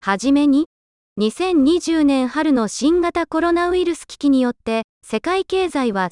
はじめに、2020年春の新型コロナウイルス危機によって、世界経済は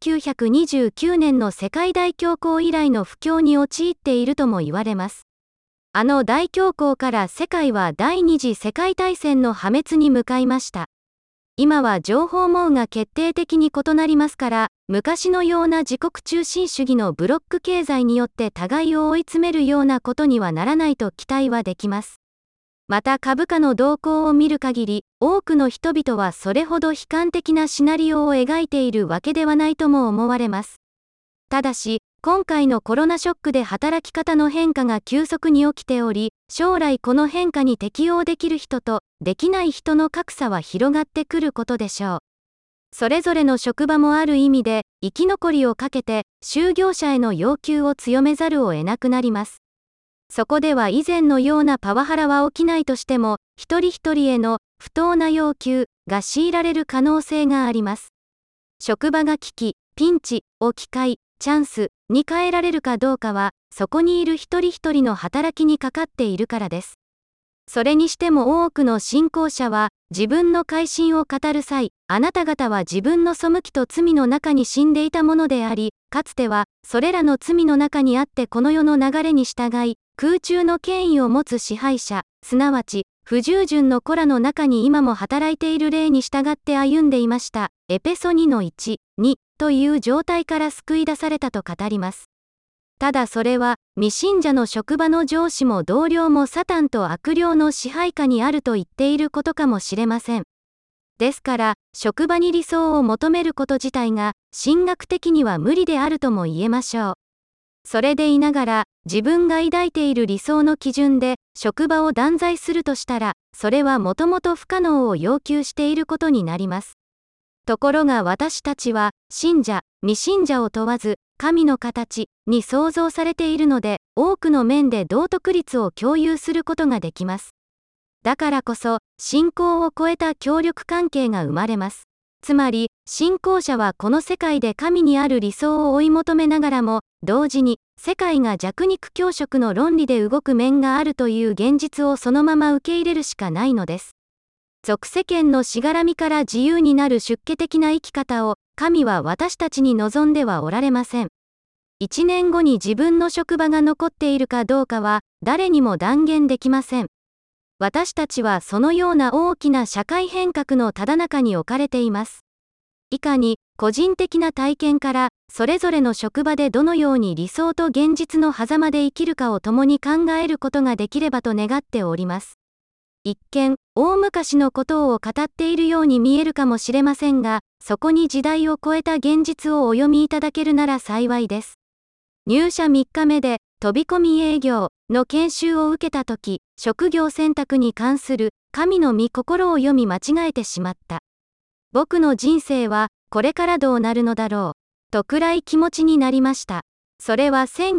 1929年の世界大恐慌以来の不況に陥っているとも言われます。あの大恐慌から世界は第二次世界大戦の破滅に向かいました。今は情報網が決定的に異なりますから、昔のような自国中心主義のブロック経済によって互いを追い詰めるようなことにはならないと期待はできます。また株価の動向を見る限り、多くの人々はそれほど悲観的なシナリオを描いているわけではないとも思われます。ただし、今回のコロナショックで働き方の変化が急速に起きており、将来この変化に適応できる人とできない人の格差は広がってくることでしょう。それぞれの職場もある意味で生き残りをかけて就業者への要求を強めざるを得なくなります。そこでは以前のようなパワハラは起きないとしても、一人一人への不当な要求が強いられる可能性があります。職場が危機、ピンチを機会、チャンスに変えられるかどうかは、そこにいる一人一人の働きにかかっているからです。それにしても多くの信仰者は、自分の改心を語る際、あなた方は自分の背きと罪の中に死んでいたものであり、かつては、それらの罪の中にあってこの世の流れに従い、空中の権威を持つ支配者、すなわち、不従順の子らの中に今も働いている霊に従って歩んでいました。エペソ2の1、2という状態から救い出されたと語ります。ただそれは、未信者の職場の上司も同僚もサタンと悪霊の支配下にあると言っていることかもしれません。ですから、職場に理想を求めること自体が、神学的には無理であるとも言えましょう。それでいながら、自分が抱いている理想の基準で、職場を断罪するとしたら、それはもともと不可能を要求していることになります。ところが私たちは、信者、未信者を問わず、神の形に創造されているので、多くの面で道徳律を共有することができます。だからこそ、信仰を超えた協力関係が生まれます。つまり、信仰者はこの世界で神にある理想を追い求めながらも、同時に、世界が弱肉強食の論理で動く面があるという現実をそのまま受け入れるしかないのです。俗世間のしがらみから自由になる出家的な生き方を、神は私たちに望んではおられません。1年後に自分の職場が残っているかどうかは、誰にも断言できません。私たちはそのような大きな社会変革のただ中に置かれています。以下に、個人的な体験から、それぞれの職場でどのように理想と現実の狭間で生きるかを共に考えることができればと願っております。一見、大昔のことを語っているように見えるかもしれませんが、そこに時代を超えた現実をお読みいただけるなら幸いです。入社3日目で、飛び込み営業の研修を受けたとき、職業選択に関する神の御心を読み間違えてしまった。僕の人生はこれからどうなるのだろう、と暗い気持ちになりました。それは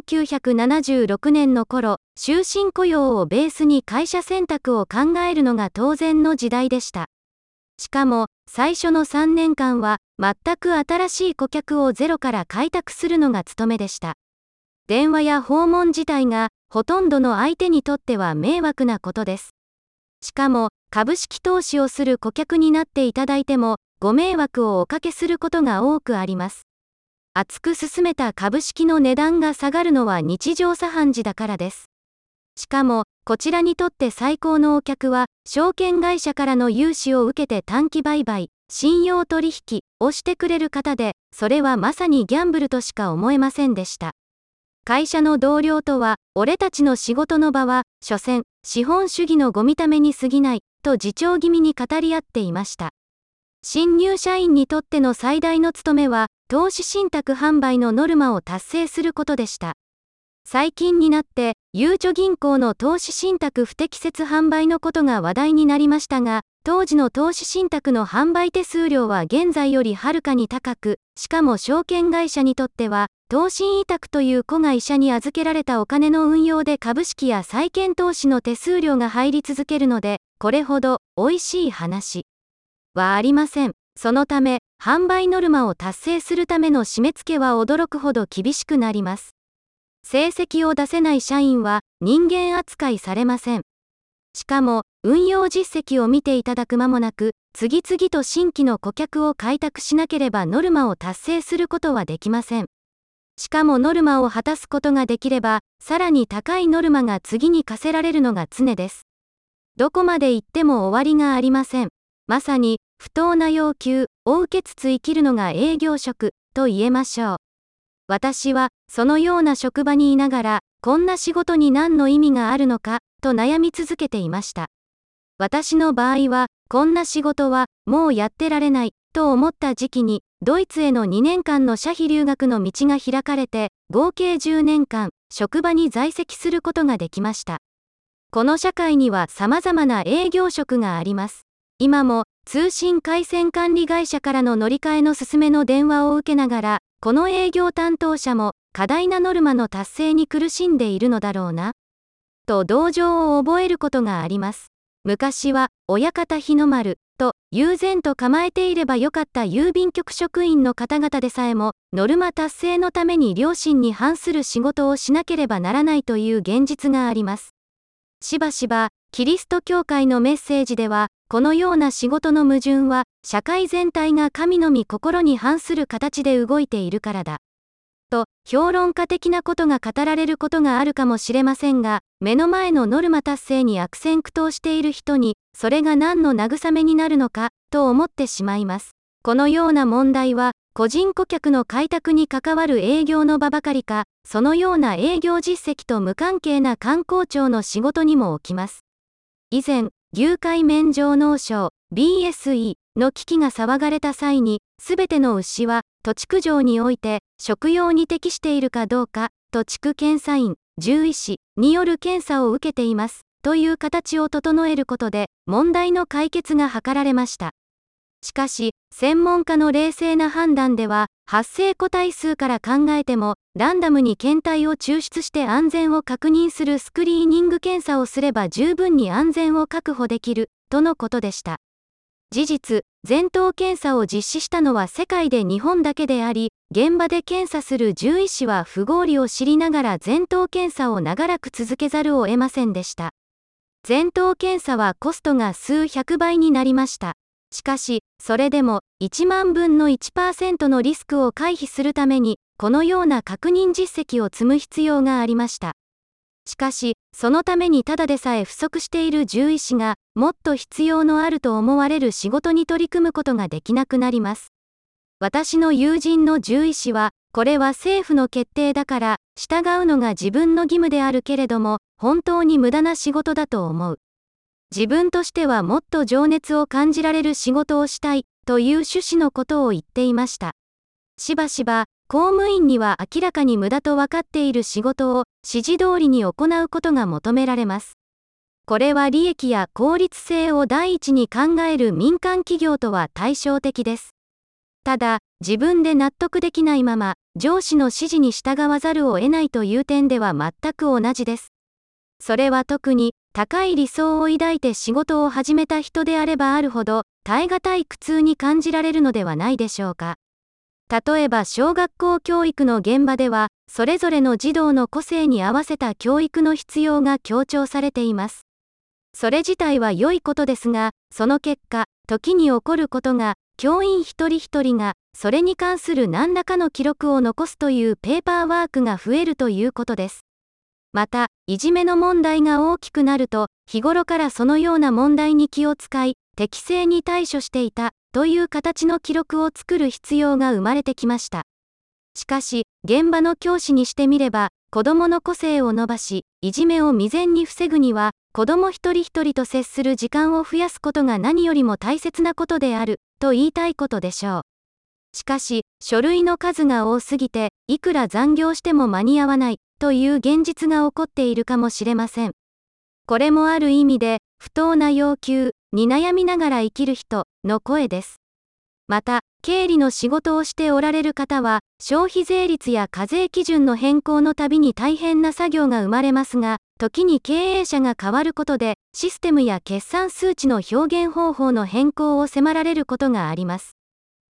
1976年の頃、終身雇用をベースに会社選択を考えるのが当然の時代でした。しかも、最初の3年間は、全く新しい顧客をゼロから開拓するのが務めでした。電話や訪問自体が、ほとんどの相手にとっては迷惑なことです。しかも、株式投資をする顧客になっていただいても、ご迷惑をおかけすることが多くあります。厚く進めた株式の値段が下がるのは日常茶飯事だからです。しかも、こちらにとって最高のお客は、証券会社からの融資を受けて短期売買、信用取引をしてくれる方で、それはまさにギャンブルとしか思えませんでした。会社の同僚とは、俺たちの仕事の場は、所詮、資本主義のごみために過ぎない、と自重気味に語り合っていました。新入社員にとっての最大の務めは、投資信託販売のノルマを達成することでした。最近になって、ゆうちょ銀行の投資信託不適切販売のことが話題になりましたが、当時の投資信託の販売手数料は現在よりはるかに高く、しかも証券会社にとっては、投信委託という子会社に預けられたお金の運用で株式や債券投資の手数料が入り続けるので、これほど美味しい話はありません。そのため、販売ノルマを達成するための締め付けは驚くほど厳しくなります。成績を出せない社員は人間扱いされません。しかも、 運用実績を見ていただく間もなく、次々と新規の顧客を開拓しなければノルマを達成することはできません。しかもノルマを果たすことができれば、さらに高いノルマが次に課せられるのが常です。どこまで行っても終わりがありません。まさに、不当な要求を受けつつ生きるのが営業職と言えましょう。私は、そのような職場にいながら、こんな仕事に何の意味があるのか、と悩み続けていました。私の場合は、こんな仕事は、もうやってられない、と思った時期に、ドイツへの2年間の社費留学の道が開かれて、合計10年間、職場に在籍することができました。この社会には様々な営業職があります。今も、通信回線管理会社からの乗り換えの勧めの電話を受けながら、この営業担当者も、過大なノルマの達成に苦しんでいるのだろうな、と同情を覚えることがあります。昔は、親方日の丸、と、悠然と構えていればよかった郵便局職員の方々でさえも、ノルマ達成のために良心に反する仕事をしなければならないという現実があります。しばしば、キリスト教会のメッセージでは、このような仕事の矛盾は、社会全体が神の御心に反する形で動いているからだ。と、評論家的なことが語られることがあるかもしれませんが、目の前のノルマ達成に悪戦苦闘している人に、それが何の慰めになるのか、と思ってしまいます。このような問題は、個人顧客の開拓に関わる営業の場ばかりか、そのような営業実績と無関係な官公庁の仕事にも起きます。以前、牛飼免状農省 BSE の危機が騒がれた際に、すべての牛は土地区場において食用に適しているかどうか、土地区検査員、獣医師による検査を受けています、という形を整えることで、問題の解決が図られました。しかし、専門家の冷静な判断では、発生個体数から考えても、ランダムに検体を抽出して安全を確認するスクリーニング検査をすれば十分に安全を確保できる、とのことでした。事実、全頭検査を実施したのは世界で日本だけであり、現場で検査する獣医師は不合理を知りながら全頭検査を長らく続けざるを得ませんでした。全頭検査はコストが数百倍になりました。しかし、それでも1万分の 1% のリスクを回避するために、このような確認実績を積む必要がありました。しかし、そのためにただでさえ不足している獣医師が、もっと必要のあると思われる仕事に取り組むことができなくなります。私の友人の獣医師は、これは政府の決定だから、従うのが自分の義務であるけれども、本当に無駄な仕事だと思う。自分としてはもっと情熱を感じられる仕事をしたい、という趣旨のことを言っていました。しばしば、公務員には明らかに無駄と分かっている仕事を指示通りに行うことが求められます。これは利益や効率性を第一に考える民間企業とは対照的です。ただ、自分で納得できないまま、上司の指示に従わざるを得ないという点では全く同じです。それは特に、高い理想を抱いて仕事を始めた人であればあるほど、耐え難い苦痛に感じられるのではないでしょうか。例えば小学校教育の現場では、それぞれの児童の個性に合わせた教育の必要が強調されています。それ自体は良いことですが、その結果、時に起こることが、教員一人一人が、それに関する何らかの記録を残すというペーパーワークが増えるということです。また、いじめの問題が大きくなると、日頃からそのような問題に気を使い、適正に対処していた、という形の記録を作る必要が生まれてきました。しかし、現場の教師にしてみれば、子どもの個性を伸ばし、いじめを未然に防ぐには、子ども一人一人と接する時間を増やすことが何よりも大切なことである、と言いたいことでしょう。しかし、書類の数が多すぎて、いくら残業しても間に合わない、という現実が起こっているかもしれません。これもある意味で、不当な要求に悩みながら生きる人の声です。また、経理の仕事をしておられる方は、消費税率や課税基準の変更のたびに大変な作業が生まれますが、時に経営者が変わることで、システムや決算数値の表現方法の変更を迫られることがあります。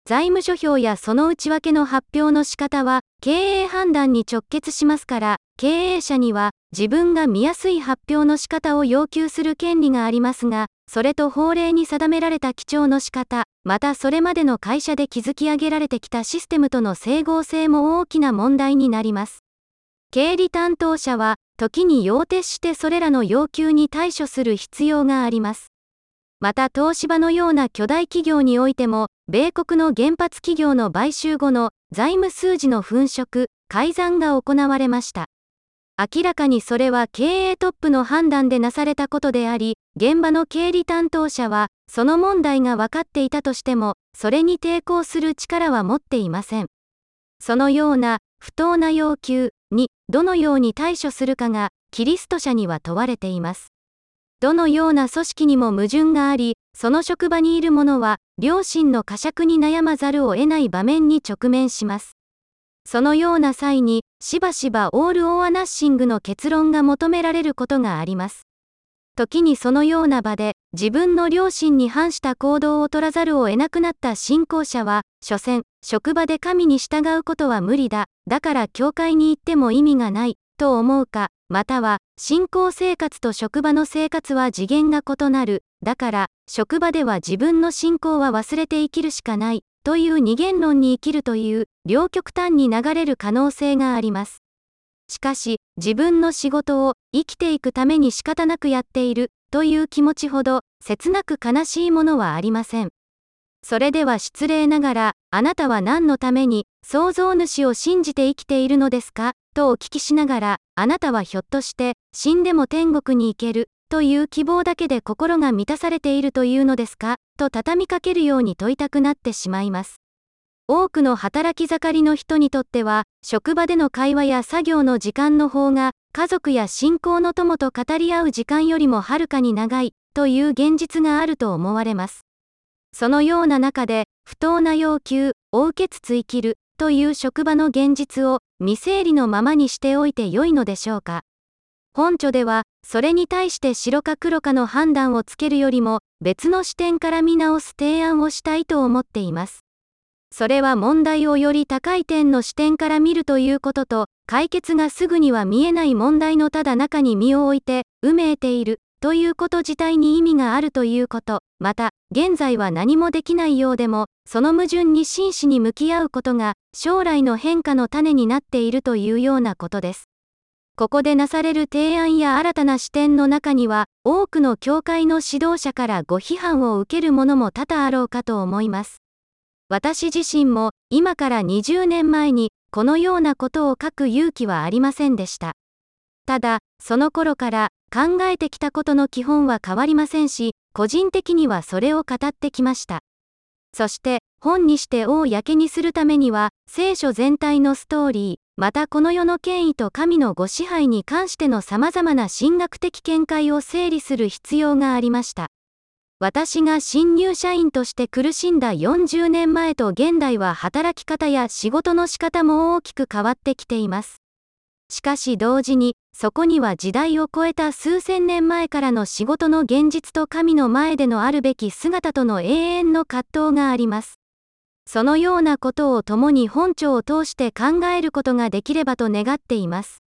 財務諸表やその内訳の発表の仕方は、経営判断に直結しますから、経営者には、自分が見やすい発表の仕方を要求する権利がありますが、それと法令に定められた記帳の仕方、またそれまでの会社で築き上げられてきたシステムとの整合性も大きな問題になります。経理担当者は、時に要徹してそれらの要求に対処する必要があります。また東芝のような巨大企業においても、米国の原発企業の買収後の財務数字の粉飾、改ざんが行われました。明らかにそれは経営トップの判断でなされたことであり、現場の経理担当者は、その問題が分かっていたとしても、それに抵抗する力は持っていません。そのような不当な要求にどのように対処するかが、キリスト者には問われています。どのような組織にも矛盾があり、その職場にいる者は、良心の呵責に悩まざるを得ない場面に直面します。そのような際に、しばしばオール・オア・ナッシングの結論が求められることがあります。時にそのような場で、自分の良心に反した行動を取らざるを得なくなった信仰者は、所詮、職場で神に従うことは無理だ、だから教会に行っても意味がない、と思うか、または、信仰生活と職場の生活は次元が異なる、だから、職場では自分の信仰は忘れて生きるしかない、という二元論に生きるという、両極端に流れる可能性があります。しかし、自分の仕事を生きていくために仕方なくやっている、という気持ちほど、切なく悲しいものはありません。それでは失礼ながら、あなたは何のために、創造主を信じて生きているのですかとお聞きしながら、あなたはひょっとして、死んでも天国に行ける、という希望だけで心が満たされているというのですかと畳みかけるように問いたくなってしまいます。多くの働き盛りの人にとっては、職場での会話や作業の時間の方が、家族や信仰の友と語り合う時間よりもはるかに長い、という現実があると思われます。そのような中で、不当な要求を受けつつ生きる、という職場の現実を、未整理のままにしておいて良いのでしょうか。本著では、それに対して白か黒かの判断をつけるよりも、別の視点から見直す提案をしたいと思っています。それは問題をより高い点の視点から見るということと、解決がすぐには見えない問題のただ中に身を置いて、うめいている、ということ自体に意味があるということ、また、現在は何もできないようでも、その矛盾に真摯に向き合うことが、将来の変化の種になっているというようなことです。ここでなされる提案や新たな視点の中には、多くの教会の指導者からご批判を受けるものも多々あろうかと思います。私自身も、今から20年前に、このようなことを書く勇気はありませんでした。ただ、その頃から、考えてきたことの基本は変わりませんし、個人的にはそれを語ってきました。そして、本にして公にするためには、聖書全体のストーリー、またこの世の権威と神のご支配に関しての様々な神学的見解を整理する必要がありました。私が新入社員として苦しんだ40年前と現代は働き方や仕事の仕方も大きく変わってきています。しかし同時に、そこには時代を超えた数千年前からの仕事の現実と神の前でのあるべき姿との永遠の葛藤があります。そのようなことを共に本著を通して考えることができればと願っています。